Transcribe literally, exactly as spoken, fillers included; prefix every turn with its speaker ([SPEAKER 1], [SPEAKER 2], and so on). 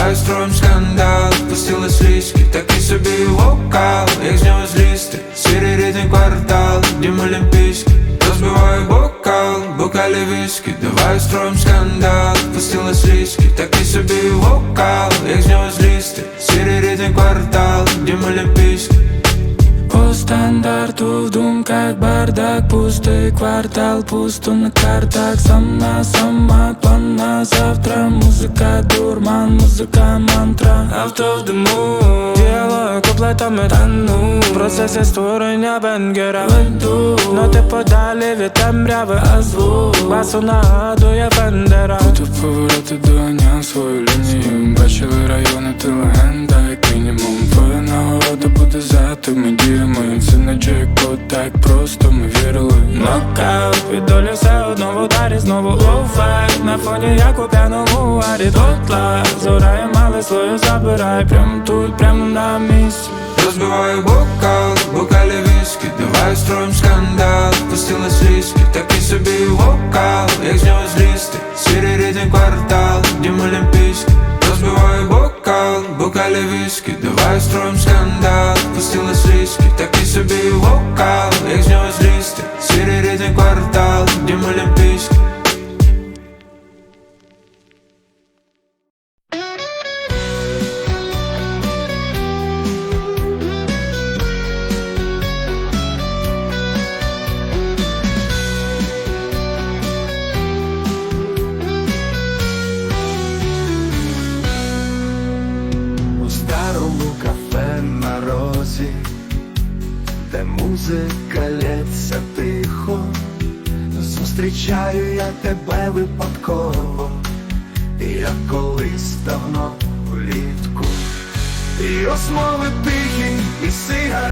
[SPEAKER 1] давай строим скандал. Пустили слизки, такий собі вокал. Як з нього злізти, сірий рідний квартал, дім олімпійський, розбиваю бокал, бокалі віскі, давай строим скандал. Пустили слизки, такий собі вокал. Як з нього злізти, сірий рідний квартал, дім олімпійський.
[SPEAKER 2] По стандарту в думках бардак, пустий квартал, пусто на картах. Сама, сама план на завтра. Музика дурман, музика мантра. Авто в диму, діалог куплетами тану. В процесі створення бенгера веду, ноти подалі від темряви, а звук басу нагадує Фендера. Буду повороти доганяв свою лінію. Бачили райони, ти легенда, як мінімум. Твоя нагорода буде за тими діями. Це не джекпот, так просто ми вірили. Нокаут, від долі все одно в ударі. Знову лоу-файт, на фоні як у п'яному арі. Дотла, зорає мали свою забирай. Прямо тут, прямо на місці.
[SPEAKER 1] Розбиваю бокал, бокалі віскі, давай строим скандал. Пустили слізки, такий собі вокал. Як з нього злізти, сірий рідний квартал, дім олімпійський. Розбиваю бокал, бокалі віскі, давай строим скандал. Пустили слізки, такий собі вокал. Як з нього злізти, сірий рідний квартал, дім олімпійський.
[SPEAKER 3] Де музика лється тихо, зустрічаю я тебе випадково, як колись давно влітку. І розмови тихі, і сигарети.